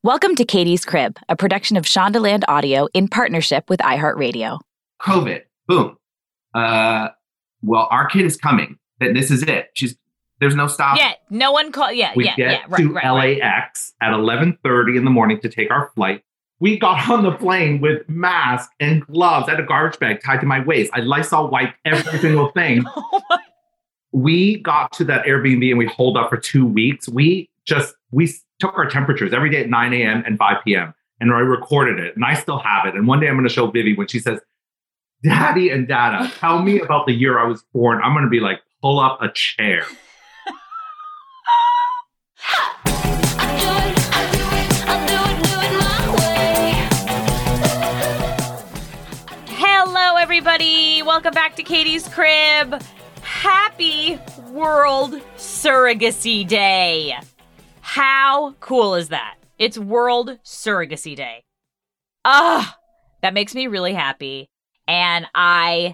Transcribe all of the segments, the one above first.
Welcome to Katie's Crib, a production of Shondaland Audio in partnership with iHeartRadio. COVID, boom. Well, our kid is coming. This is it. There's no stop. Yeah, no one called. We get to LAX at 11:30 in the morning to take our flight. We got on the plane with masks and gloves. I had a garbage bag tied to my waist. I Lysol wiped every single thing. We got to that Airbnb and we holed up for 2 weeks. We took our temperatures every day at 9 a.m. and 5 p.m. And I recorded it and I still have it. And one day I'm going to show Vivi when she says, Daddy and Dada, tell me about the year I was born. I'm going to be like, pull up a chair. Hello, everybody. Welcome back to Katie's Crib. Happy World Surrogacy Day. How cool is that? It's World Surrogacy Day. That makes me really happy. And I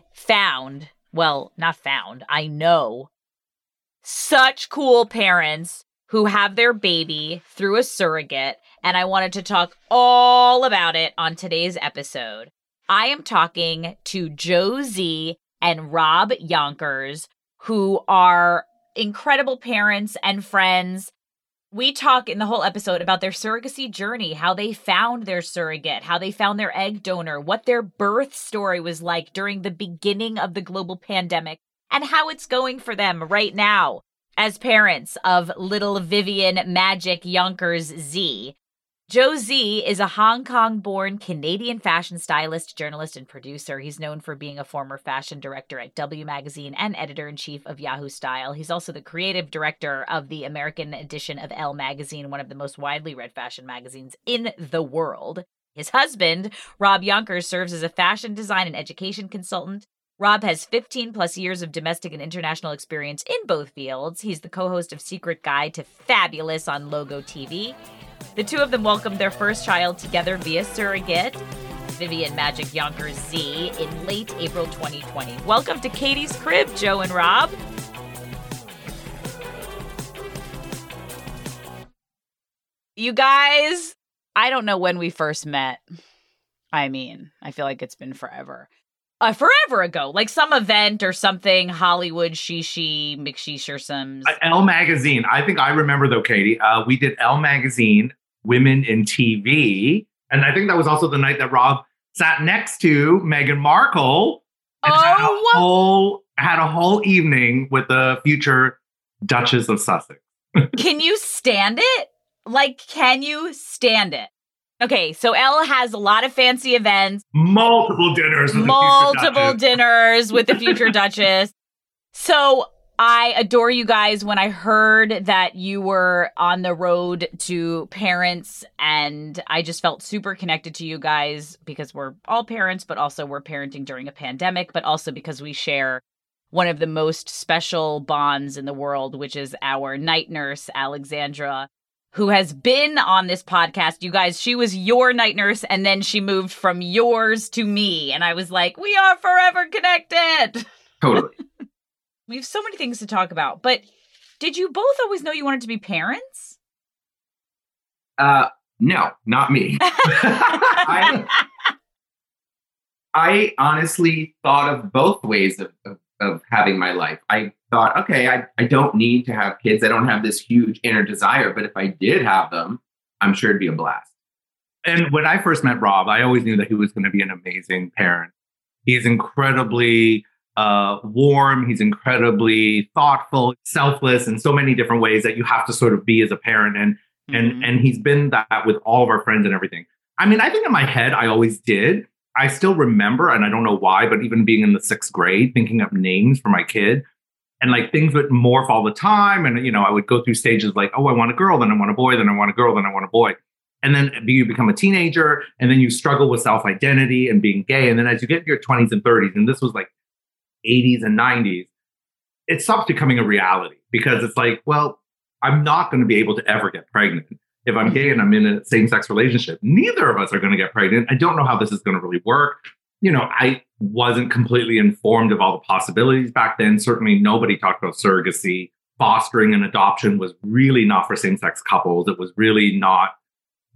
know such cool parents who have their baby through a surrogate. And I wanted to talk all about it on today's episode. I am talking to Josie and Rob Yonkers, who are incredible parents and friends. We talk in the whole episode about their surrogacy journey, how they found their surrogate, how they found their egg donor, what their birth story was like during the beginning of the global pandemic, and how it's going for them right now as parents of little Vivian Magic Yonkers Z. Josie is a Hong Kong-born Canadian fashion stylist, journalist, and producer. He's known for being a former fashion director at W Magazine and editor-in-chief of Yahoo Style. He's also the creative director of the American edition of Elle Magazine, one of the most widely read fashion magazines in the world. His husband, Rob Yonkers, serves as a fashion design and education consultant. Rob has 15-plus years of domestic and international experience in both fields. He's the co-host of Secret Guide to Fabulous on Logo TV. The two of them welcomed their first child together via surrogate, Vivian Magic Yonkers Z, in late April 2020. Welcome to Katie's Crib, Joe and Rob. You guys, I don't know when we first met. I mean, I feel like it's been forever. Forever ago, like some event or something, Hollywood, Shishi, McSheesh or some. Elle Magazine. I think I remember though, Katie. We did Elle Magazine, Women in TV. And I think that was also the night that Rob sat next to Meghan Markle. And had a whole evening with the future Duchess of Sussex. Can you stand it? Can you stand it? Okay, so Elle has a lot of fancy events. Multiple dinners with the future Duchess. So I adore you guys. When I heard that you were on the road to parents, and I just felt super connected to you guys because we're all parents, but also we're parenting during a pandemic, but also because we share one of the most special bonds in the world, which is our night nurse, Alexandra, who has been on this podcast. You guys, she was your night nurse, and then she moved from yours to me. And I was like, we are forever connected. Totally. We have so many things to talk about. But did you both always know you wanted to be parents? No, not me. I honestly thought of both ways of having my life. I thought, okay, I don't need to have kids. I don't have this huge inner desire, but if I did have them, I'm sure it'd be a blast. And when I first met Rob, I always knew that he was going to be an amazing parent. He's incredibly warm. He's incredibly thoughtful, selfless in so many different ways that you have to sort of be as a parent. And he's been that with all of our friends and everything. I mean, I think in my head, I always did. I still remember, and I don't know why, but even being in the 6th grade, thinking up names for my kid, and things would morph all the time. And, I would go through stages like, oh, I want a girl, then I want a boy, then I want a girl, then I want a boy. And then you become a teenager, and then you struggle with self-identity and being gay. And then as you get to your 20s and 30s, and this was 80s and 90s, it stops becoming a reality because it's well, I'm not going to be able to ever get pregnant. If I'm gay and I'm in a same-sex relationship, neither of us are going to get pregnant. I don't know how this is going to really work. I wasn't completely informed of all the possibilities back then. Certainly nobody talked about surrogacy. Fostering and adoption was really not for same-sex couples. It was really not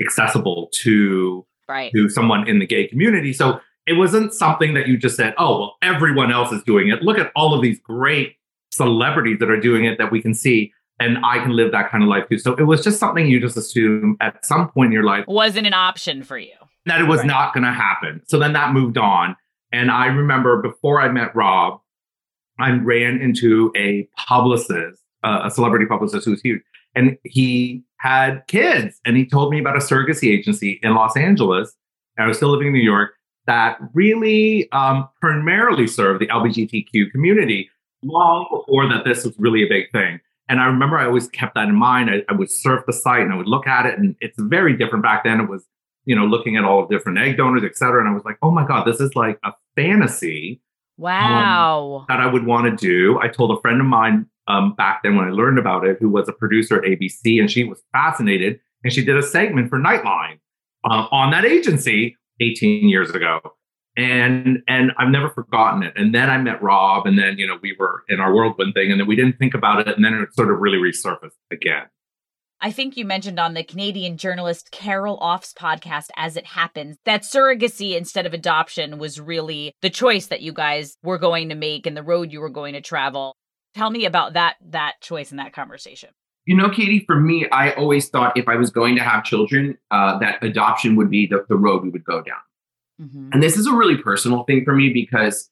accessible to Right. someone in the gay community. So it wasn't something that you just said, oh, well, everyone else is doing it. Look at all of these great celebrities that are doing it that we can see, and I can live that kind of life too. So it was just something you just assume at some point in your life Wasn't an option for you. that it was not going to happen. So then that moved on. And I remember before I met Rob, I ran into a publicist, a celebrity publicist who was huge. And he had kids. And he told me about a surrogacy agency in Los Angeles. And I was still living in New York that really primarily served the LGBTQ community long before that this was really a big thing. And I remember I always kept that in mind. I would surf the site and I would look at it. And it's very different back then. It was, looking at all of different egg donors, et cetera. And I was like, oh my God, this is like a fantasy. Wow. That I would want to do. I told a friend of mine back then when I learned about it, who was a producer at ABC, and she was fascinated. And she did a segment for Nightline on that agency 18 years ago. And I've never forgotten it. And then I met Rob, and then, we were in our whirlwind thing, and then we didn't think about it. And then it sort of really resurfaced again. I think you mentioned on the Canadian journalist Carol Off's podcast, As It Happens, that surrogacy instead of adoption was really the choice that you guys were going to make and the road you were going to travel. Tell me about that choice in that conversation. Katie, for me, I always thought if I was going to have children, that adoption would be the road we would go down. Mm-hmm. And this is a really personal thing for me because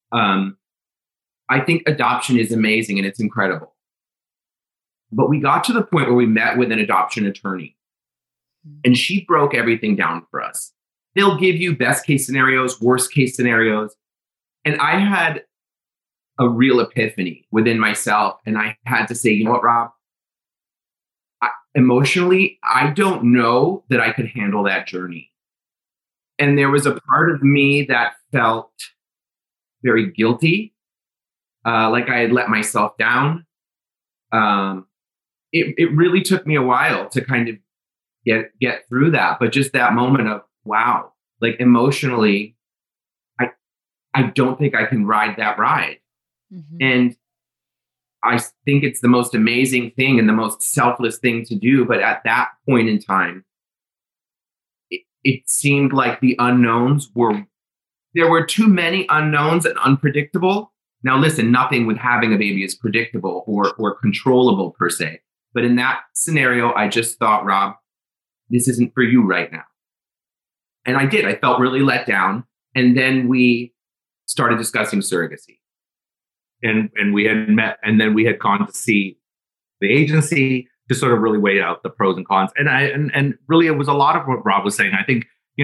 I think adoption is amazing and it's incredible. But we got to the point where we met with an adoption attorney, and she broke everything down for us. They'll give you best case scenarios, worst case scenarios. And I had a real epiphany within myself. And I had to say, you know what, Rob? Emotionally, I don't know that I could handle that journey. And there was a part of me that felt very guilty, like I had let myself down. It really took me a while to kind of get through that. But just that moment of, wow, like emotionally, I don't think I can ride that ride. Mm-hmm. And I think it's the most amazing thing and the most selfless thing to do. But at that point in time, it seemed like the unknowns there were too many unknowns and unpredictable. Now, listen, nothing with having a baby is predictable or controllable per se. But in that scenario, I just thought, Rob, this isn't for you right now. And I did. I felt really let down. And then we started discussing surrogacy. And we had met, and then we had gone to see the agency to sort of really weigh out the pros and cons. And really, it was a lot of what Rob was saying. I think,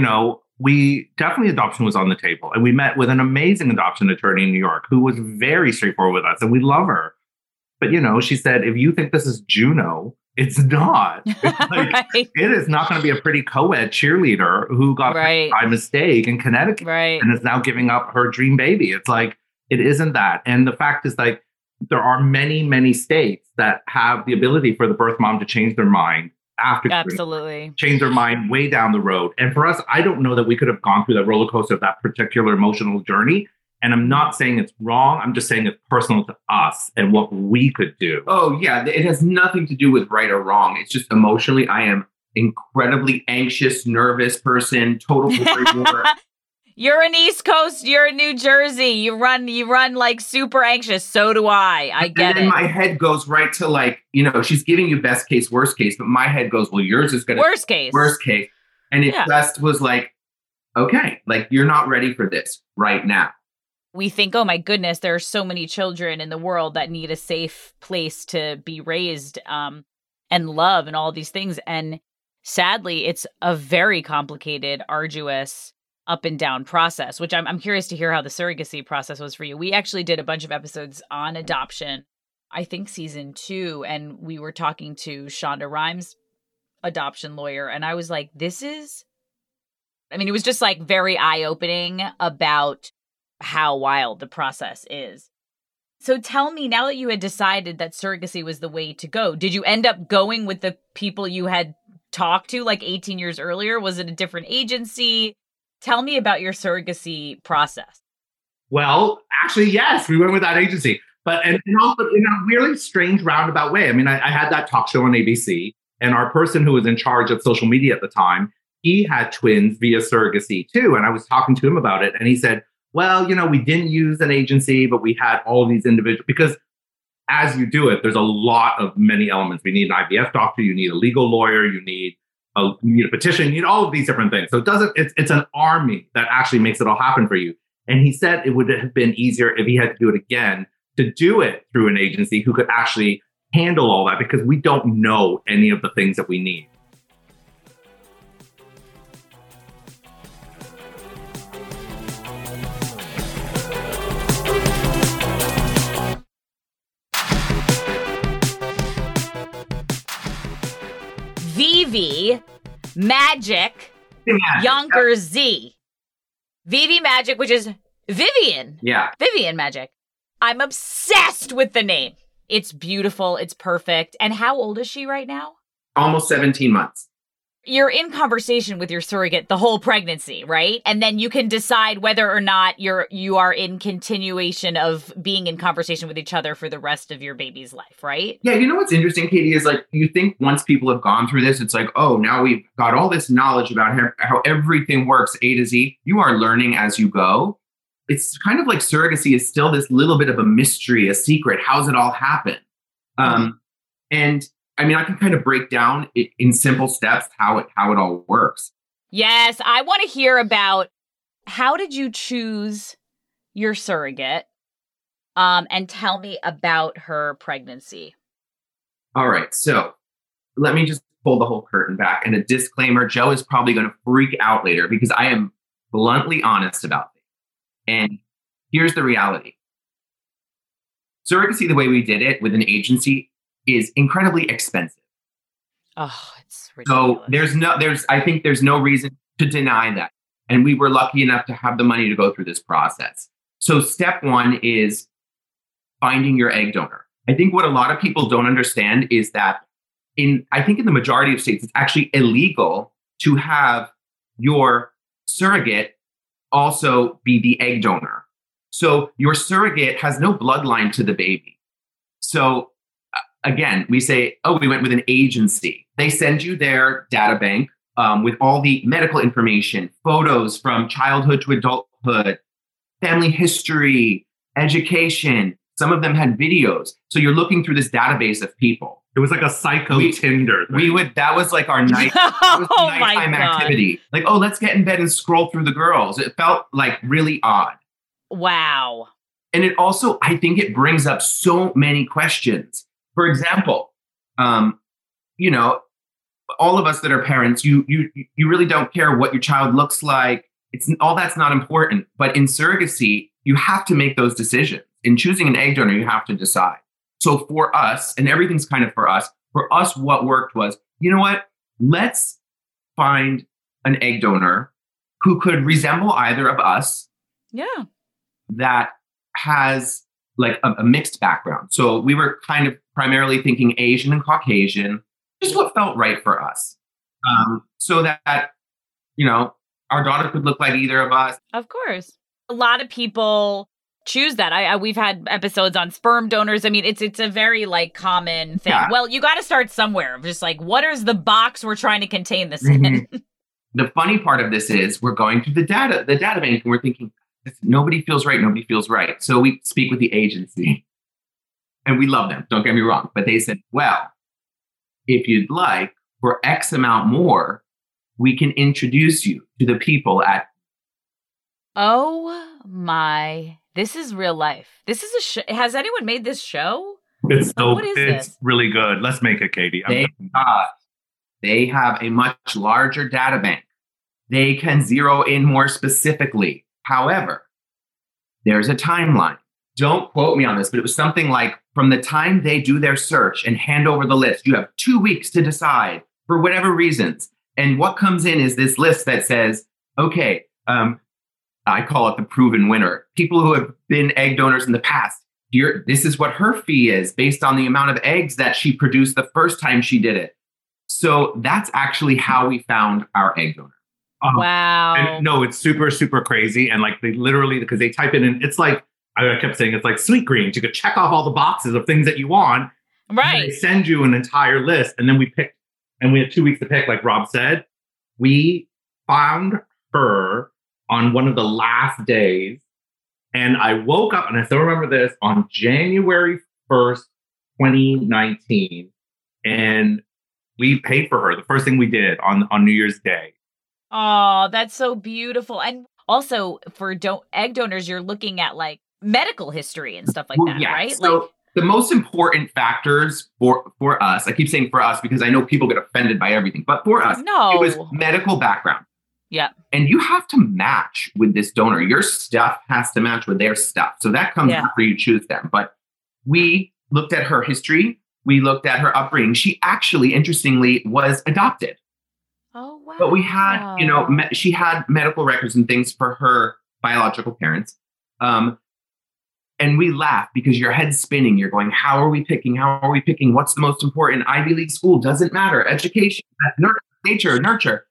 we definitely adoption was on the table. And we met with an amazing adoption attorney in New York who was very straightforward with us. And we love her. But, she said, if you think this is Juno, it's not. It's like, right. It is not going to be a pretty co-ed cheerleader who got by mistake in Connecticut and is now giving up her dream baby. It's like, it isn't that. And the fact is, like, there are many, many states that have the ability for the birth mom to change their mind after change their mind way down the road. And for us, I don't know that we could have gone through that roller coaster of that particular emotional journey. And I'm not saying it's wrong. I'm just saying it's personal to us and what we could do. Oh, yeah. It has nothing to do with right or wrong. It's just emotionally, I am incredibly anxious, nervous person, total worry. You're in East Coast. You're in New Jersey. You run like super anxious. So do I. I get it. And then my head goes right to like, she's giving you best case, worst case. But my head goes, well, yours is going to worst case. And it just was like, okay, like you're not ready for this right now. We think, oh my goodness, there are so many children in the world that need a safe place to be raised and love and all these things. And sadly, it's a very complicated, arduous, up and down process, which I'm curious to hear how the surrogacy process was for you. We actually did a bunch of episodes on adoption, I think season 2, and we were talking to Shonda Rhimes, adoption lawyer, and I was like, it was just like very eye-opening about how wild the process is. So tell me, now that you had decided that surrogacy was the way to go, did you end up going with the people you had talked to like 18 years earlier? Was it a different agency? Tell me about your surrogacy process. Well, actually, yes, we went with that agency, but and also in a really strange roundabout way. I mean, I had that talk show on ABC, And our person who was in charge of social media at the time, he had twins via surrogacy too. And I was talking to him about it. And he said, well, we didn't use an agency, but we had all these individuals, because as you do it, there's a lot of many elements. We need an IVF doctor, you need a legal lawyer, you need a petition, you need all of these different things. So it's an army that actually makes it all happen for you. And he said it would have been easier if he had to do it again, to do it through an agency who could actually handle all that, because we don't know any of the things that we need. Vivi Magic Yonkers Z. Vivi Magic, which is Vivian. Yeah. Vivian Magic. I'm obsessed with the name. It's beautiful. It's perfect. And how old is she right now? Almost 17 months. You're in conversation with your surrogate the whole pregnancy, right? And then you can decide whether or not you are in continuation of being in conversation with each other for the rest of your baby's life, right? Yeah, you know what's interesting, Katie, is like, you think once people have gone through this, it's like, oh, now we've got all this knowledge about how everything works A to Z. You are learning as you go. It's kind of like surrogacy is still this little bit of a mystery, a secret. How's it all happen? And I mean, I can kind of break down it in simple steps how it all works. Yes, I want to hear about how did you choose your surrogate, and tell me about her pregnancy. All right, so let me just pull the whole curtain back. And a disclaimer, Joe is probably going to freak out later because I am bluntly honest about this. And here's the reality. Surrogacy, the way we did it with an agency, is incredibly expensive. Oh, it's ridiculous. So I think there's no reason to deny that. And we were lucky enough to have the money to go through this process. So step one is finding your egg donor. I think what a lot of people don't understand is that in the majority of states, it's actually illegal to have your surrogate also be the egg donor. So your surrogate has no bloodline to the baby. So again, we say, oh, we went with an agency. They send you their data bank with all the medical information, photos from childhood to adulthood, family history, education. Some of them had videos. So you're looking through this database of people. It was like a psycho Tinder. That was like our nighttime activity. Like, oh, let's get in bed and scroll through the girls. It felt like really odd. Wow. And it also, I think it brings up so many questions. For example, all of us that are parents, you really don't care what your child looks like. All that's not important. But in surrogacy, you have to make those decisions. In choosing an egg donor, you have to decide. So for us, and everything's kind of for us, what worked was, you know what? Let's find an egg donor who could resemble either of us. Yeah. That has like a mixed background. So we were kind of primarily thinking Asian and Caucasian, just what felt right for us. So that, our daughter could look like either of us. Of course. A lot of people choose that. We've had episodes on sperm donors. I mean, it's a very common thing. Yeah. Well, you got to start somewhere. Just what is the box we're trying to contain this in? The funny part of this is we're going through the data bank and we're thinking, nobody feels right. So we speak with the agency and we love them. Don't get me wrong. But they said, well, if you'd like, for X amount more, we can introduce you to the people at. Oh my, this is real life. This is a show. Has anyone made this show? It's really good. Let's make it, Katie. They have a much larger data bank. They can zero in more specifically. However, there's a timeline. Don't quote me on this, but it was something like from the time they do their search and hand over the list, you have 2 weeks to decide for whatever reasons. And what comes in is this list that says, okay, I call it the proven winner. People who have been egg donors in the past. This is what her fee is based on the amount of eggs that she produced the first time she did it. So that's actually how we found our egg donor. Wow. And no, it's super, super crazy. And they literally, because they type it in, it's like, I kept saying, it's like Sweetgreens. You could check off all the boxes of things that you want. Right. They send you an entire list. And then we picked and we had 2 weeks to pick, like Rob said. We found her on one of the last days. And I woke up, and I still remember this, on January 1st, 2019. And we paid for her. The first thing we did on New Year's Day. Oh, that's so beautiful. And also for egg donors, you're looking at like medical history and stuff like that, right? So like the most important factors for us, I keep saying for us because I know people get offended by everything, but for us, it was medical background. Yeah. And you have to match with this donor. Your stuff has to match with their stuff. So that comes after you choose them. But we looked at her history. We looked at her upbringing. She actually, interestingly, was adopted. Oh, wow. But we had, she had medical records and things for her biological parents. And we laugh because your head's spinning. You're going, how are we picking? How are we picking? What's the most important? Ivy League school doesn't matter. Education, nurture.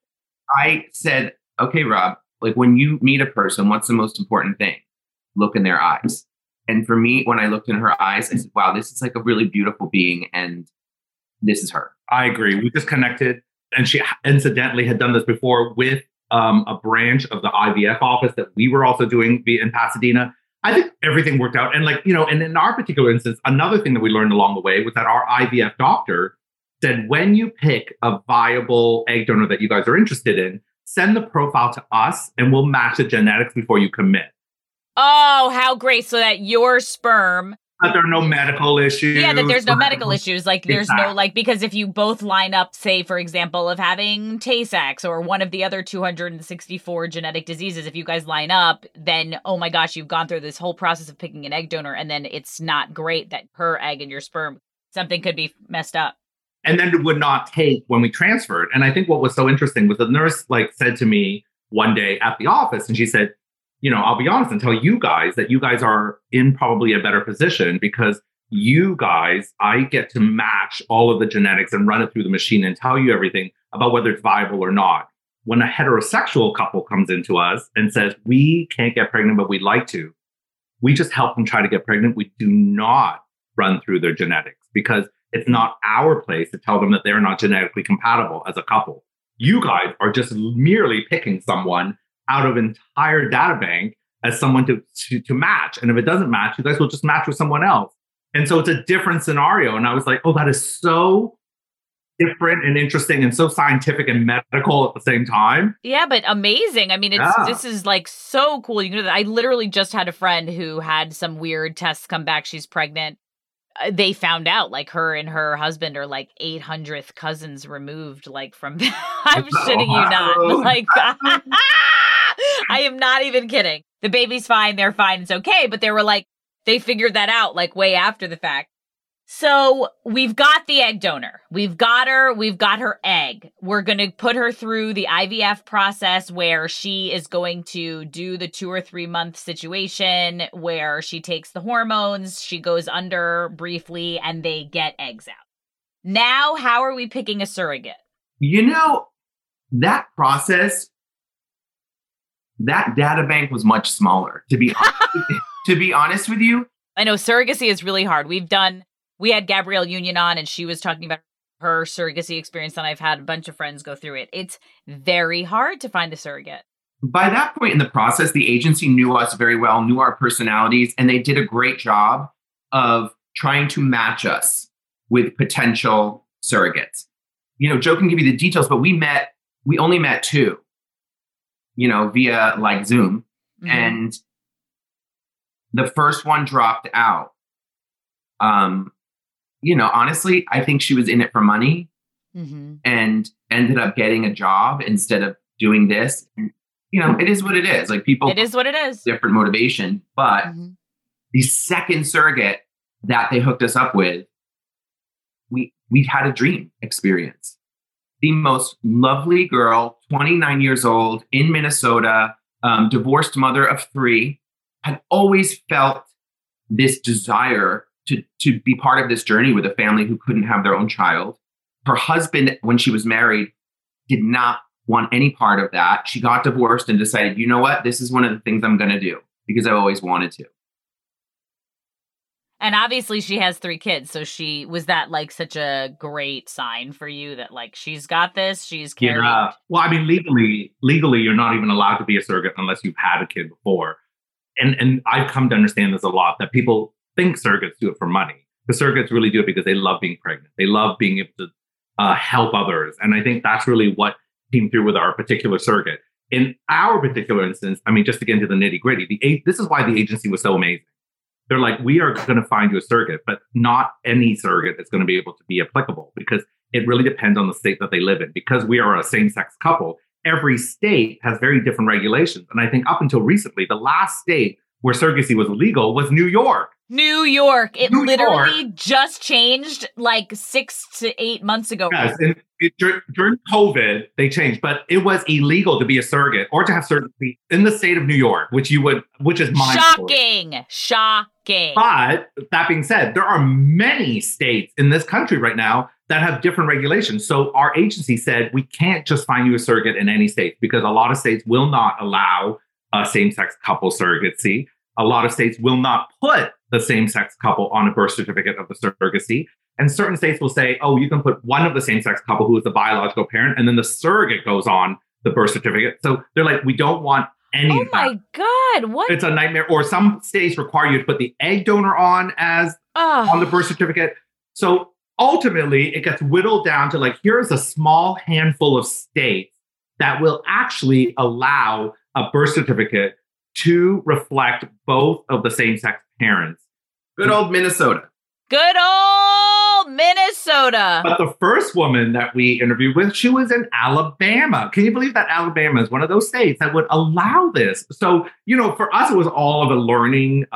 I said, okay, Rob, like when you meet a person, what's the most important thing? Look in their eyes. And for me, when I looked in her eyes, I said, wow, this is like a really beautiful being. And this is her. I agree. We just connected. And she incidentally had done this before with a branch of the IVF office that we were also doing in Pasadena. I think everything worked out. And and in our particular instance, another thing that we learned along the way was that our IVF doctor said, when you pick a viable egg donor that you guys are interested in, send the profile to us and we'll match the genetics before you commit. Oh, how great. So that your sperm... That there are no medical issues. Yeah, that there's no medical issues. Like there's no, because if you both line up, say, for example, of having Tay-Sachs or one of the other 264 genetic diseases, if you guys line up, then, oh my gosh, you've gone through this whole process of picking an egg donor, and then it's not great that her egg and your sperm, something could be messed up. And then it would not take when we transferred. And I think what was so interesting was the nurse said to me one day at the office, and she said, I'll be honest and tell you guys that you guys are in probably a better position because you guys, I get to match all of the genetics and run it through the machine and tell you everything about whether it's viable or not. When a heterosexual couple comes into us and says, we can't get pregnant, but we'd like to, we just help them try to get pregnant. We do not run through their genetics because it's not our place to tell them that they're not genetically compatible as a couple. You guys are just merely picking someone out of entire data bank as someone to match. And if it doesn't match, you guys will just match with someone else. And so it's a different scenario. And I was like, oh, that is so different and interesting and so scientific and medical at the same time. Yeah, but amazing. I mean, this is like so cool. You know, I literally just had a friend who had some weird tests come back. She's pregnant. They found out like her and her husband are like 800th cousins removed, like from, I'm shitting you not. Like, I am not even kidding. The baby's fine. They're fine. It's okay. But they were like, they figured that out like way after the fact. So we've got the egg donor. We've got her. We've got her egg. We're going to put her through the IVF process where she is going to do the 2 or 3 month situation where she takes the hormones. She goes under briefly and they get eggs out. Now, how are we picking a surrogate? That process, that data bank was much smaller, to be honest with you. I know surrogacy is really hard. We had Gabrielle Union on and she was talking about her surrogacy experience, and I've had a bunch of friends go through it. It's very hard to find a surrogate. By that point in the process, the agency knew us very well, knew our personalities, and they did a great job of trying to match us with potential surrogates. Joe can give you the details, but we only met 2, via like Zoom. Mm-hmm. And the first one dropped out. Honestly, I think she was in it for money and ended up getting a job instead of doing this. And, it is what it is. Like people, it is what it is. Different motivation. But the second surrogate that they hooked us up with, we had a dream experience. The most lovely girl, 29 years old in Minnesota, divorced mother of 3, had always felt this desire to be part of this journey with a family who couldn't have their own child. Her husband, when she was married, did not want any part of that. She got divorced and decided, you know what? This is one of the things I'm going to do because I always wanted to. And obviously she has 3 kids. So was that like such a great sign for you that like, she's got this, she's carried? Yeah. Well, I mean, legally, you're not even allowed to be a surrogate unless you've had a kid before. And I've come to understand this a lot, that people think surrogates do it for money. The surrogates really do it because they love being pregnant. They love being able to help others. And I think that's really what came through with our particular surrogate. In our particular instance, I mean, just to get into the nitty gritty, this is why the agency was so amazing. They're like, we are going to find you a surrogate, but not any surrogate is going to be able to be applicable, because it really depends on the state that they live in. Because we are a same-sex couple, every state has very different regulations. And I think up until recently, the last state where surrogacy was legal was New York. New York. It literally just changed like 6 to 8 months ago. Yes, and during COVID, they changed, but it was illegal to be a surrogate or to have surrogacy in the state of New York, which is shocking. Shocking. But that being said, there are many states in this country right now that have different regulations. So our agency said, we can't just find you a surrogate in any state, because a lot of states will not allow a same-sex couple surrogacy. A lot of states will not put the same-sex couple on a birth certificate of the surrogacy. And certain states will say, oh, you can put one of the same-sex couple who is the biological parent, and then the surrogate goes on the birth certificate. So they're like, we don't want any of that. Oh my God, what? It's a nightmare. Or some states require you to put the egg donor on the birth certificate. So ultimately, it gets whittled down to like, here's a small handful of states that will actually allow a birth certificate to reflect both of the same-sex parents. Good old Minnesota. Good old Minnesota. But the first woman that we interviewed with, she was in Alabama. Can you believe that Alabama is one of those states that would allow this? So, for us, it was all of a learning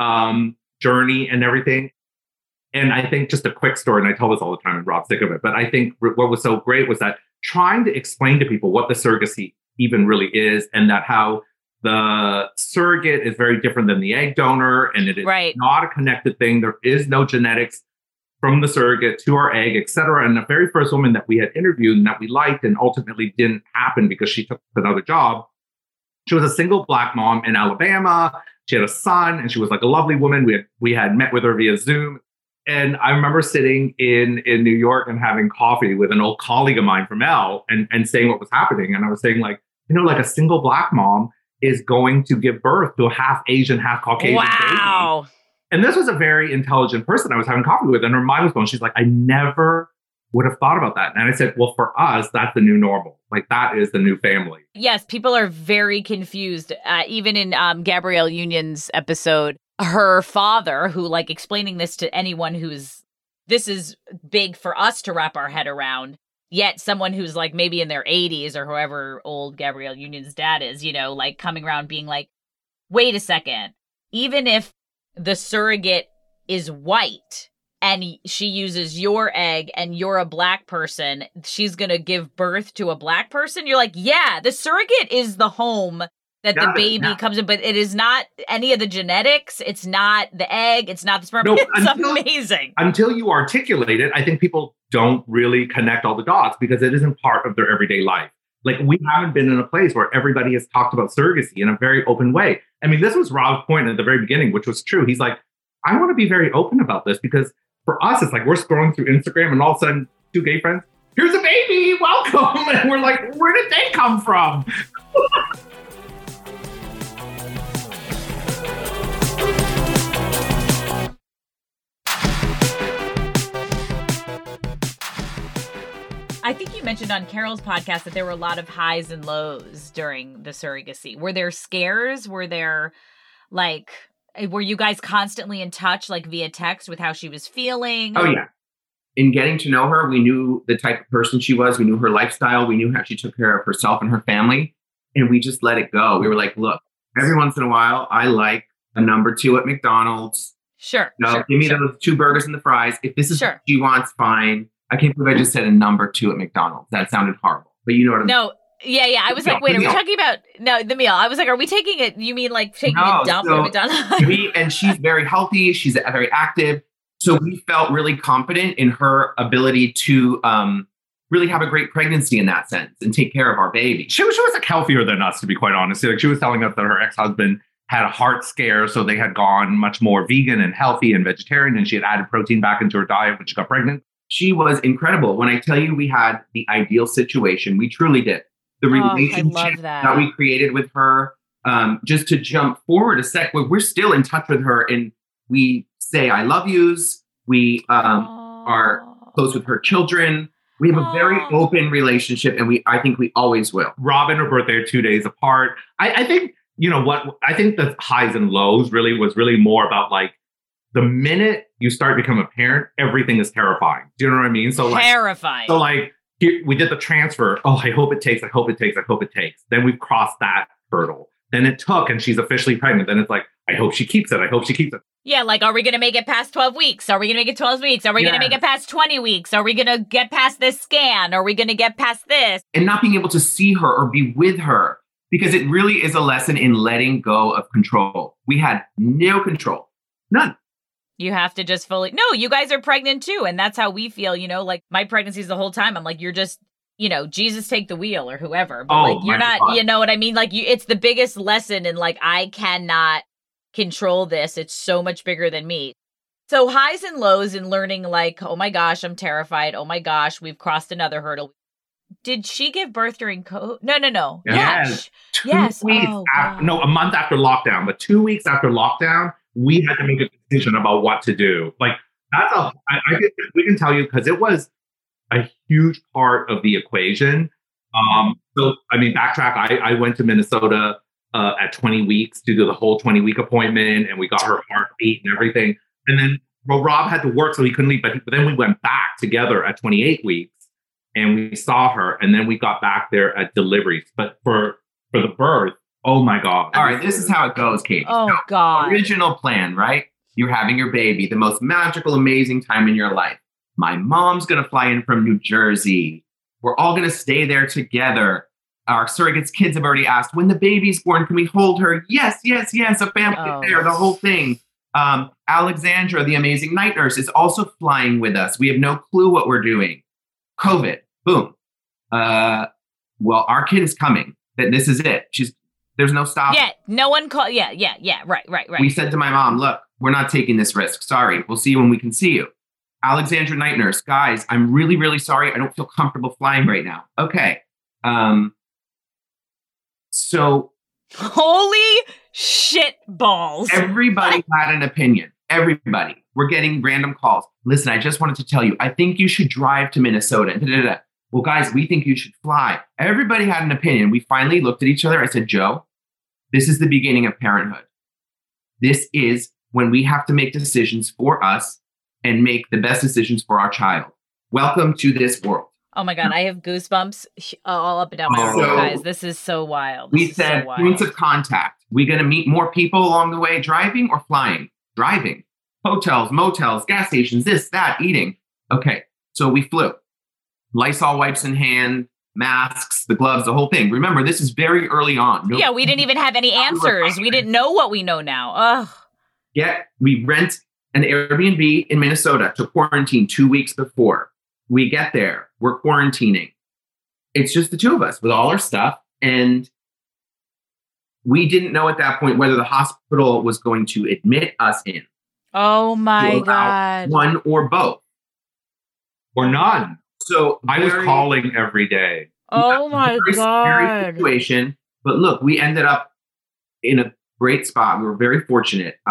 journey and everything. And I think just a quick story, and I tell this all the time, and Rob's sick of it, but I think what was so great was that trying to explain to people what the surrogacy even really is, and that how the surrogate is very different than the egg donor, and it is not a connected thing. There is no genetics from the surrogate to our egg, et cetera. And the very first woman that we had interviewed and that we liked and ultimately didn't happen because she took another job, she was a single Black mom in Alabama. She had a son, and she was like a lovely woman. We had met with her via Zoom. And I remember sitting in New York and having coffee with an old colleague of mine from Elle and saying what was happening. And I was saying like a single Black mom is going to give birth to a half Asian, half Caucasian baby. And this was a very intelligent person I was having coffee with, and her mind was blown. She's like, I never would have thought about that. And I said, well, for us, that's the new normal. Like, that is the new family. Yes, people are very confused. Even in Gabrielle Union's episode, her father, who like explaining this to anyone this is big for us to wrap our head around. Yet someone who's like maybe in their 80s or whoever old Gabrielle Union's dad is, like coming around being like, wait a second, even if the surrogate is white and she uses your egg and you're a Black person, she's going to give birth to a Black person. You're like, yeah, the surrogate is the home that the baby comes in, but it is not any of the genetics. It's not the egg. It's not the sperm. It's amazing. Until you articulate it, I think people don't really connect all the dots because it isn't part of their everyday life. Like, we haven't been in a place where everybody has talked about surrogacy in a very open way. I mean, this was Rob's point at the very beginning, which was true. He's like, I want to be very open about this because for us, it's like we're scrolling through Instagram and all of a sudden 2 gay friends, here's a baby, welcome. And we're like, where did they come from? I think you mentioned on Carol's podcast that there were a lot of highs and lows during the surrogacy. Were there scares? Were you guys constantly in touch, like via text, with how she was feeling? Oh, yeah. In getting to know her, we knew the type of person she was. We knew her lifestyle. We knew how she took care of herself and her family. And we just let it go. We were like, look, every once in a while, I like a number 2 at McDonald's. Sure. Give me those 2 burgers and the fries. If this is what she wants, fine. I can't believe I just said a number 2 at McDonald's. That sounded horrible. But you know what I mean? No. Yeah. I was like, wait, are we talking about the meal? I was like, are we taking it? You mean like taking a dump at McDonald's? And she's very healthy. She's very active. So we felt really confident in her ability to really have a great pregnancy in that sense and take care of our baby. She was like healthier than us, to be quite honest. Like, she was telling us that her ex-husband had a heart scare. So they had gone much more vegan and healthy and vegetarian. And she had added protein back into her diet when she got pregnant. She was incredible. When I tell you we had the ideal situation, we truly did. The relationship that we created with her, just to jump forward a sec, we're still in touch with her and we say I love yous. We are close with her children. We have a very open relationship, and I think we always will. Rob and her birthday are 2 days apart. I think, you know what? I think the highs and lows was really more about like the minute you start to become a parent, everything is terrifying. Do you know what I mean? So terrifying. So like here, we did the transfer. Oh, I hope it takes. I hope it takes. I hope it takes. Then we've crossed that hurdle. Then it took, and she's officially pregnant. Then it's like, I hope she keeps it. I hope she keeps it. Yeah, like, are we going to make it past 12 weeks? Are we going to make it 12 weeks? Are we going to make it past 20 weeks? Are we going to get past this scan? Are we going to get past this? And not being able to see her or be with her, because it really is a lesson in letting go of control. We had no control. None. You have to just fully... No, you guys are pregnant too. And that's how we feel, you know, like my pregnancies the whole time. I'm like, you're just, you know, Jesus take the wheel or whoever. But like, you're not, God. You know what I mean? Like, it's the biggest lesson in like, I cannot control this. It's so much bigger than me. So highs and lows in learning like, oh my gosh, I'm terrified. Oh my gosh, we've crossed another hurdle. Did she give birth during COVID? No. Yes. Yes. 2 weeks after, a month after lockdown, but 2 weeks after lockdown, we had to make a decision about what to do. Like that's we can tell you because it was a huge part of the equation. So I mean, backtrack. I went to Minnesota at 20 weeks to do the whole 20-week appointment, and we got her heartbeat and everything. And then Rob had to work, so he couldn't leave. But then we went back together at 28 weeks, and we saw her, and then we got back there at deliveries. But for the birth, oh my God! All right, this is how it goes, Katie. Oh God! Original plan, right? You're having your baby, the most magical, amazing time in your life. My mom's gonna fly in from New Jersey. We're all gonna stay there together. Our surrogate's kids have already asked, when the baby's born, can we hold her? Yes. A family there, the whole thing. Alexandra, the amazing night nurse, is also flying with us. We have no clue what we're doing. COVID, boom. Well, our kid is coming. This is it. There's no stop. Yeah, no one called. Yeah. Right. We said to my mom, look, we're not taking this risk. Sorry. We'll see you when we can see you. Alexandra, night nurse, guys, I'm really, really sorry. I don't feel comfortable flying right now. Okay. So holy shit balls. Everybody had an opinion. Everybody. We're getting random calls. Listen, I just wanted to tell you, I think you should drive to Minnesota. Well, guys, we think you should fly. Everybody had an opinion. We finally looked at each other. I said, Joe, this is the beginning of parenthood. This is when we have to make decisions for us and make the best decisions for our child. Welcome to this world. Oh my God, I have goosebumps all up and down my arm, guys. This is so wild. We said points of contact. We're going to meet more people along the way, driving or flying? Driving. Hotels, motels, gas stations, this, that, eating. Okay, so we flew. Lysol wipes in hand, masks, the gloves, the whole thing. Remember, this is very early on. Yeah, we didn't even have any answers. We didn't know what we know now. Ugh. We rent an Airbnb in Minnesota to quarantine 2 weeks before. We get there, we're quarantining. It's just the two of us with all our stuff. And we didn't know at that point whether the hospital was going to admit us in. Oh my God. One or both. Or none. So I was calling every day. Oh my God. Situation. But look, we ended up in a great spot. We were very fortunate.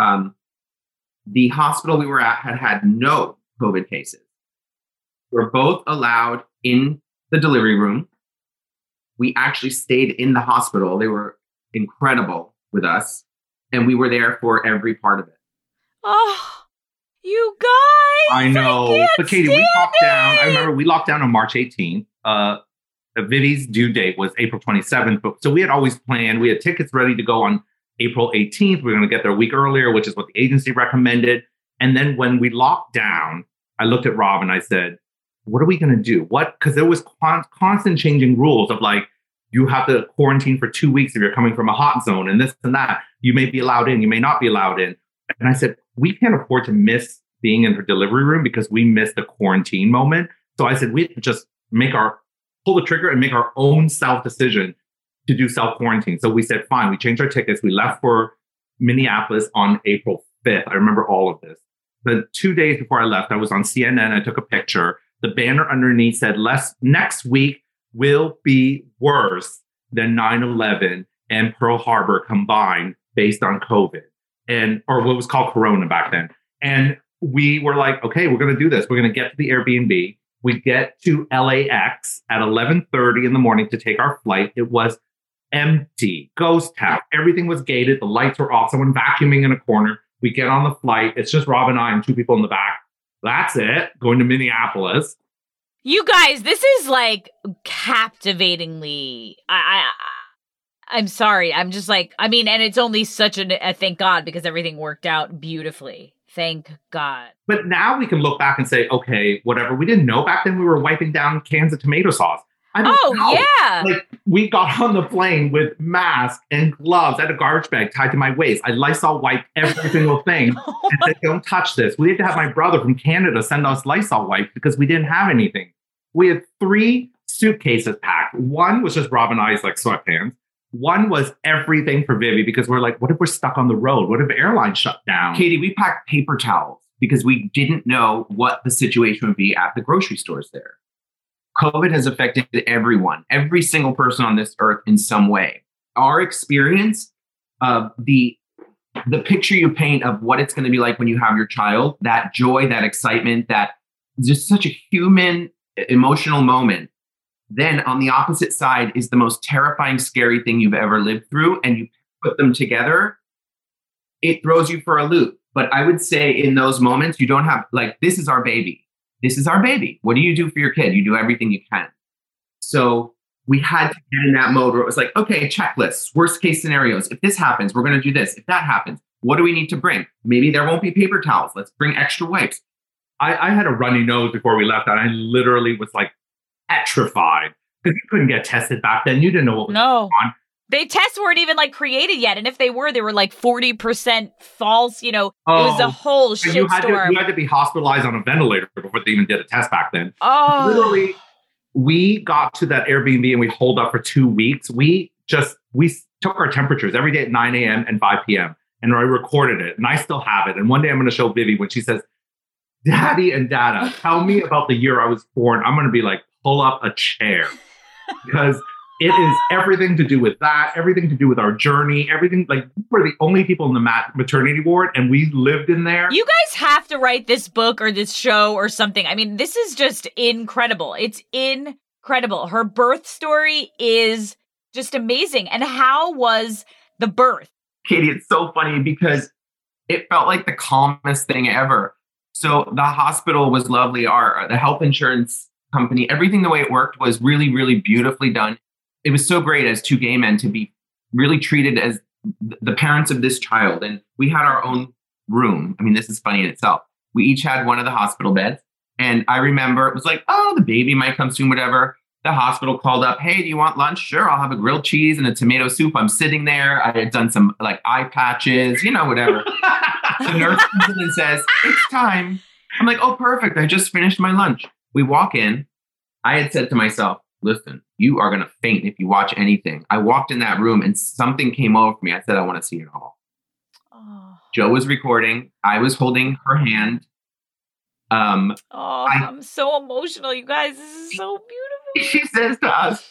The hospital we were at had no COVID cases. We're both allowed in the delivery room. We actually stayed in the hospital. They were incredible with us. And we were there for every part of it. Oh, you guys. I know. But Katie, we locked down. I remember we locked down on March 18th. Vivi's due date was April 27th. So we had always planned. We had tickets ready to go on April 18th. We were going to get there a week earlier, which is what the agency recommended. And then when we locked down, I looked at Rob and I said, what are we going to do? Because there was constant changing rules of like, you have to quarantine for 2 weeks if you're coming from a hot zone and this and that. You may be allowed in, you may not be allowed in. And I said, we can't afford to miss being in her delivery room because we missed the quarantine moment. So I said, we have to just pull the trigger and make our own self decision to do self-quarantine. So we said, fine, we changed our tickets. We left for Minneapolis on April 5th. I remember all of this. The 2 days before I left, I was on CNN. I took a picture. The banner underneath said, next week will be worse than 9/11 and Pearl Harbor combined based on COVID or what was called Corona back then. And we were like, okay, we're going to do this. We're going to get to the Airbnb. We get to LAX at 11:30 in the morning to take our flight. It was empty, ghost town. Everything was gated. The lights were off. Someone vacuuming in a corner. We get on the flight. It's just Rob and I and 2 people in the back. That's it. Going to Minneapolis. You guys, this is like captivatingly. I'm sorry. I'm just like, I mean, and it's only such a thank God because everything worked out beautifully. Thank God. But now we can look back and say, okay, whatever. We didn't know back then we were wiping down cans of tomato sauce. I don't know. Yeah. Like, we got on the plane with masks and gloves. I had a garbage bag tied to my waist. I Lysol wiped every single thing and said, don't touch this. We had to have my brother from Canada send us Lysol wipes because we didn't have anything. We had 3 suitcases packed. One was just Rob and I's like sweatpants. One was everything for Vivi because we're like, what if we're stuck on the road? What if airlines shut down? Katie, we packed paper towels because we didn't know what the situation would be at the grocery stores there. COVID has affected everyone, every single person on this earth in some way. Our experience of the picture you paint of what it's going to be like when you have your child, that joy, that excitement, that just such a human, emotional moment. Then on the opposite side is the most terrifying, scary thing you've ever lived through. And you put them together, it throws you for a loop. But I would say in those moments, you don't have like, this is our baby. This is our baby. What do you do for your kid? You do everything you can. So we had to get in that mode where it was like, okay, checklists, worst case scenarios. If this happens, we're going to do this. If that happens, what do we need to bring? Maybe there won't be paper towels. Let's bring extra wipes. I had a runny nose before we left, and I literally was like petrified because you couldn't get tested back then. You didn't know what was going on. The tests weren't even like created yet. And if they were like 40% false, it was a whole shitstorm. You had to be hospitalized on a ventilator before they even did a test back then. Oh. Literally, we got to that Airbnb and we holed up for 2 weeks. We took our temperatures every day at 9 a.m. and 5 p.m. And I recorded it and I still have it. And one day I'm going to show Vivi when she says, Daddy and Dada, tell me about the year I was born. I'm going to be like, pull up a chair because it is everything to do with that, everything to do with our journey, everything. Like, we're the only people in the maternity ward, and we lived in there. You guys have to write this book or this show or something. I mean, this is just incredible. It's incredible. Her birth story is just amazing. And how was the birth? Katie, it's so funny because it felt like the calmest thing ever. So the hospital was lovely. The health insurance company, everything the way it worked was really, really beautifully done. It was so great as 2 gay men to be really treated as the parents of this child. And we had our own room. I mean, this is funny in itself. We each had one of the hospital beds. And I remember it was like, oh, the baby might come soon, whatever. The hospital called up, hey, do you want lunch? Sure, I'll have a grilled cheese and a tomato soup. I'm sitting there. I had done some like eye patches, whatever. The nurse comes in and says, it's time. I'm like, oh, perfect. I just finished my lunch. We walk in. I had said to myself, listen, you are going to faint if you watch anything. I walked in that room and something came over me. I said, I want to see it all. Oh. Joe was recording. I was holding her hand. I'm so emotional, you guys. This is so beautiful. She says to us,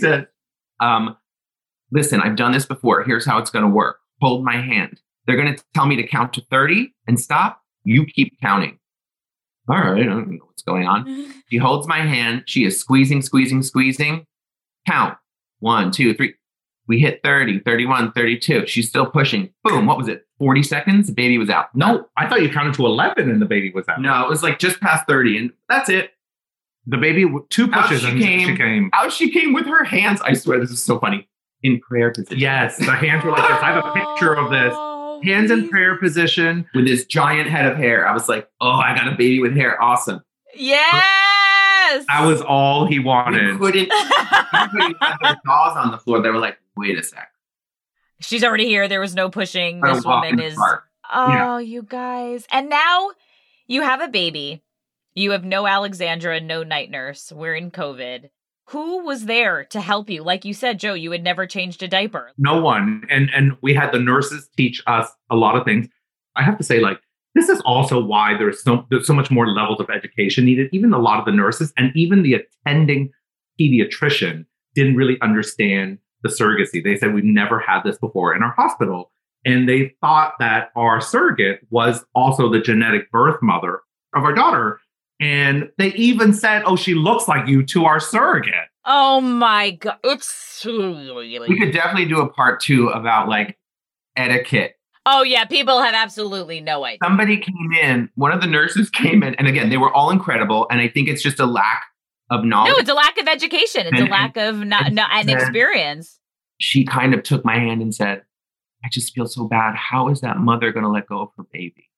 listen, I've done this before. Here's how it's going to work. Hold my hand. They're going to tell me to count to 30 and stop. You keep counting. All right, I don't know what's going on. She holds my hand. She is squeezing. Count. 1, 2, 3. We hit 30, 31, 32. She's still pushing. Boom. What was it? 40 seconds? The baby was out. No, I thought you counted to 11 and the baby was out. No, it was like just past 30 and that's it. The baby, 2 pushes and she came. Out she came with her hands. I swear, this is so funny. In prayer position. Yes, the hands were like this. I have a picture of this. Hands in prayer position with this giant head of hair. I was like, oh, I got a baby with hair. Awesome. Yes. That was all he wanted. We couldn't have their jaws on the floor. They were like, wait a sec. She's already here. There was no pushing. This woman is. You guys. And now you have a baby. You have no Alexandra, no night nurse. We're in COVID. Who was there to help you? Like you said, Joe, you had never changed a diaper. No one. And we had the nurses teach us a lot of things. I have to say, like, this is also why there's so much more levels of education needed. Even a lot of the nurses and even the attending pediatrician didn't really understand the surrogacy. They said, we've never had this before in our hospital. And they thought that our surrogate was also the genetic birth mother of our daughter. And they even said, oh, she looks like you to our surrogate. Oh my God. We could definitely do a part 2 about like etiquette. Oh yeah, people have absolutely no idea. Somebody came in, one of the nurses came in, and again, they were all incredible. And I think it's just a lack of knowledge. No, it's a lack of education. It's a lack of and experience. She kind of took my hand and said, I just feel so bad. How is that mother going to let go of her baby?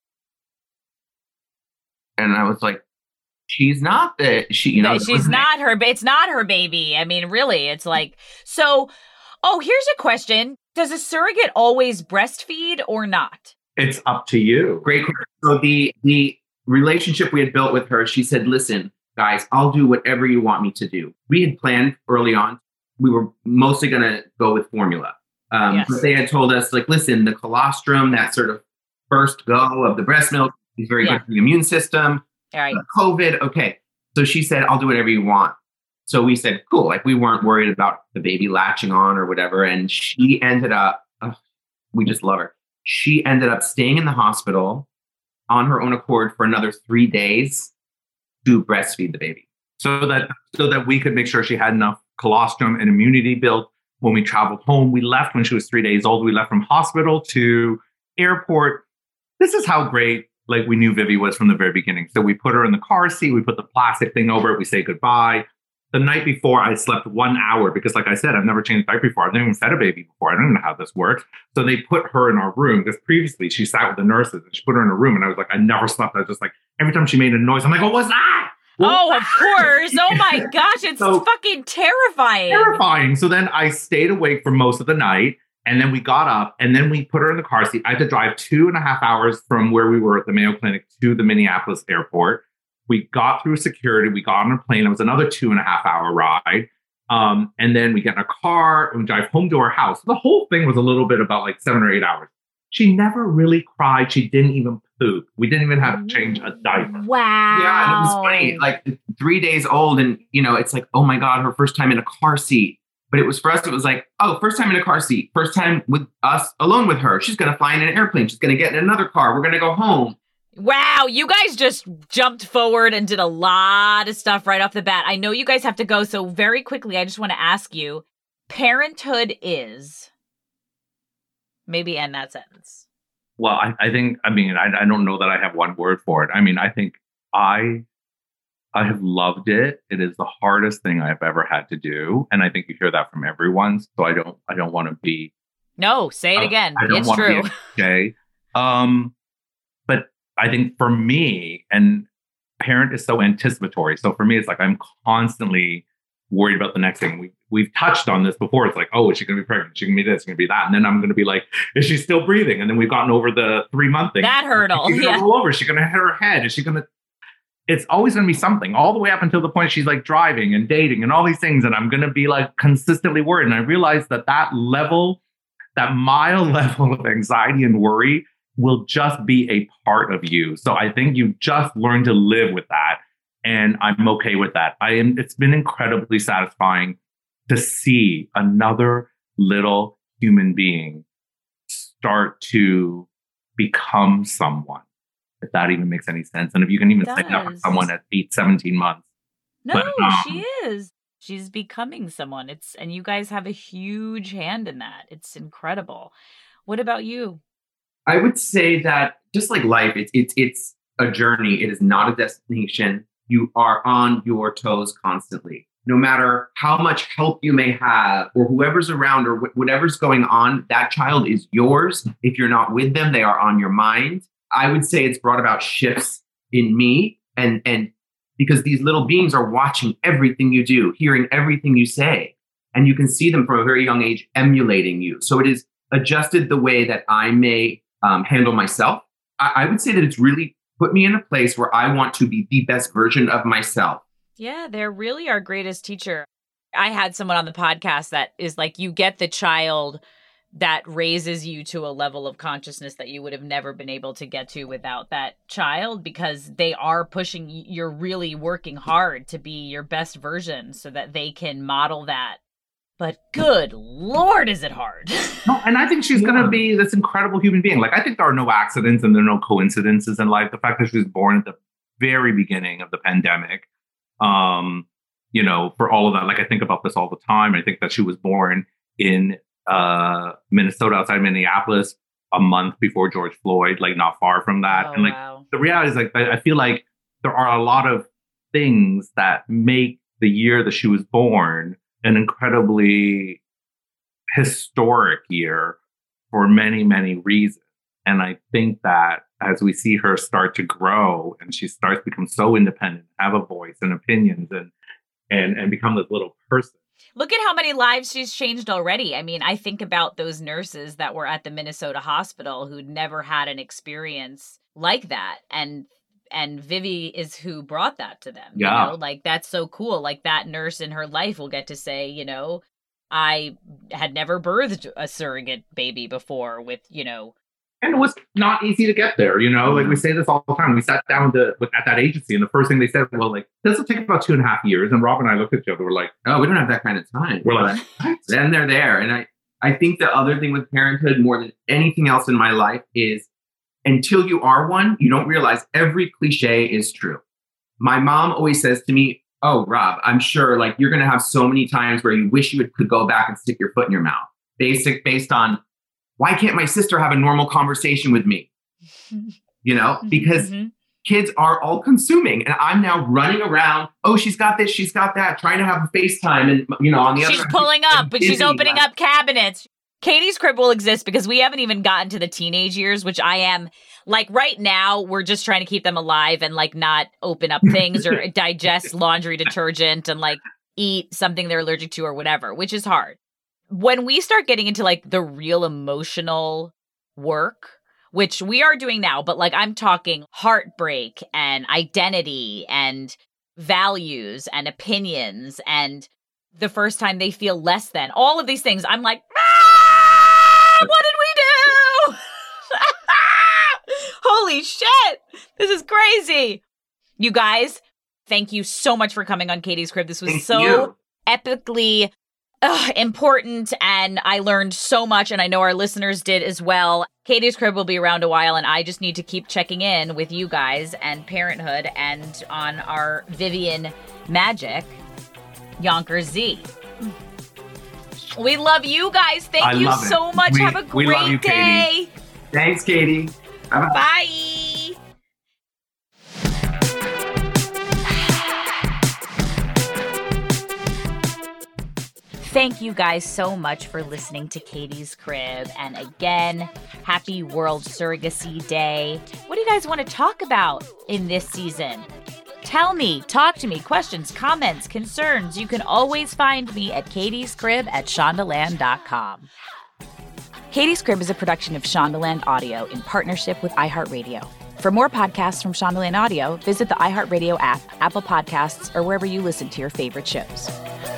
And I was like, she's not she's not her. It's not her baby. I mean, really, it's like, so, here's a question. Does a surrogate always breastfeed or not? It's up to you. Great question. So the relationship we had built with her, she said, listen, guys, I'll do whatever you want me to do. We had planned early on, we were mostly going to go with formula. Yes. But they had told us, like, listen, the colostrum, that sort of first go of the breast milk is very good for the immune system. All right. COVID. Okay. So she said, I'll do whatever you want. So we said, cool. Like, we weren't worried about the baby latching on or whatever. And she ended up, we just love her. She ended up staying in the hospital on her own accord for another 3 days to breastfeed the baby. So that we could make sure she had enough colostrum and immunity built when we traveled home. We left when she was 3 days old. We left from hospital to airport. This is how great, like, we knew Vivi was from the very beginning. So we put her in the car seat. We put the plastic thing over it. We say goodbye. The night before, I slept 1 hour because, like I said, I've never changed a diaper before. I've never even fed a baby before. I don't even know how this works. So they put her in our room because previously she sat with the nurses and she put her in a room. And I was like, I never slept. I was just like, every time she made a noise, I'm like, what was that? Of course. Oh my gosh. It's fucking terrifying. Terrifying. So then I stayed awake for most of the night. And then we got up and then we put her in the car seat. I had to drive 2.5 hours from where we were at the Mayo Clinic to the Minneapolis airport. We got through security. We got on a plane. It was another 2.5 hour ride. And then we get in a car and we drive home to our house. The whole thing was a little bit about like 7 or 8 hours. She never really cried. She didn't even poop. We didn't even have to change a diaper. Wow. Yeah, and it was funny. Like 3 days old, and it's like, oh my God, her first time in a car seat. But it was for us, it was like, first time in a car seat, first time with us alone with her. She's going to fly in an airplane. She's going to get in another car. We're going to go home. Wow, you guys just jumped forward and did a lot of stuff right off the bat. I know you guys have to go, so very quickly, I just want to ask you, parenthood is... Maybe end that sentence. Well, I think, I don't know that I have one word for it. I mean, I think I have loved it. It is the hardest thing I've ever had to do. And I think you hear that from everyone. So I don't want to be... No, say it again. It's true. Okay. But I think for me, and parent is so anticipatory. So for me, it's like I'm constantly worried about the next thing. We've touched on this before. It's like, is she going to be pregnant? Is she going to be this? Is she going to be that? And then I'm going to be like, is she still breathing? And then we've gotten over the 3-month thing. That hurdle. Is she going to roll over? Is she going to hit her head? Is she going to... It's always going to be something all the way up until the point she's like driving and dating and all these things. And I'm going to be like consistently worried. And I realized that level, that mild level of anxiety and worry will just be a part of you. So I think you just learn to live with that. And I'm okay with that. It's been incredibly satisfying to see another little human being start to become someone, if that even makes any sense. And if you can even say that for someone at 17 months. No, she is. She's becoming someone. And you guys have a huge hand in that. It's incredible. What about you? I would say that just like life, it's a journey. It is not a destination. You are on your toes constantly. No matter how much help you may have or whoever's around or whatever's going on, that child is yours. If you're not with them, they are on your mind. I would say it's brought about shifts in me and because these little beings are watching everything you do, hearing everything you say, and you can see them from a very young age emulating you. So it is adjusted the way that I may handle myself. I would say that it's really put me in a place where I want to be the best version of myself. Yeah, they're really our greatest teacher. I had someone on the podcast that is like, you get the child that raises you to a level of consciousness that you would have never been able to get to without that child, because they are pushing, you're really working hard to be your best version so that they can model that. But good Lord, is it hard? No, and I think she's going to be this incredible human being. Like, I think there are no accidents and there are no coincidences in life. The fact that she was born at the very beginning of the pandemic, you know, for all of that, like, I think about this all the time. I think that she was born in Minnesota, outside Minneapolis, a month before George Floyd, like not far from that. Oh, and like, wow. The reality is, like, I feel like there are a lot of things that make the year that she was born an incredibly historic year for many, many reasons. And I think that as we see her start to grow and she starts to become so independent, have a voice and opinions and become this little person. Look at how many lives she's changed already. I mean, I think about those nurses that were at the Minnesota hospital who'd never had an experience like that. And Vivi is who brought that to them. Yeah. You know? Like, that's so cool. Like, that nurse in her life will get to say, you know, I had never birthed a surrogate baby before with, you know. And it was not easy to get there, you know, like we say this all the time. We sat down at that agency and the first thing they said, well, like, this will take about 2.5 years. And Rob and I looked at each other, we're like, oh, we don't have that kind of time. We're like, then they're there. And I think the other thing with parenthood more than anything else in my life is until you are one, you don't realize every cliche is true. My mom always says to me, oh, Rob, I'm sure like you're going to have so many times where you wish you could go back and stick your foot in your mouth. Based on, why can't my sister have a normal conversation with me? You know, because kids are all consuming. And I'm now running around, oh, she's got this, she's got that, trying to have a FaceTime. And, you know, on the other She's pulling up, but she's opening up cabinets. Katie's Crib will exist because we haven't even gotten to the teenage years, which I am, like, right now, we're just trying to keep them alive and, like, not open up things or digest laundry detergent and, like, eat something they're allergic to or whatever, which is hard. When we start getting into, like, the real emotional work, which we are doing now, but, like, I'm talking heartbreak and identity and values and opinions and the first time they feel less than, all of these things, I'm like, what did we do? Holy shit. This is crazy. You guys, thank you so much for coming on Katie's Crib. This was so epically important, and I learned so much, and I know our listeners did as well. Katie's Crib will be around a while, and I just need to keep checking in with you guys and parenthood and on our Vivian magic, Yonkers Z. We love you guys. Thank you so much. Have a great day. Katie. Thanks, Katie. Bye-bye. Bye. Thank you guys so much for listening to Katie's Crib. And again, happy World Surrogacy Day. What do you guys want to talk about in this season? Tell me, talk to me, questions, comments, concerns. You can always find me at Katie's Crib at Shondaland.com. Katie's Crib is a production of Shondaland Audio in partnership with iHeartRadio. For more podcasts from Shondaland Audio, visit the iHeartRadio app, Apple Podcasts, or wherever you listen to your favorite shows.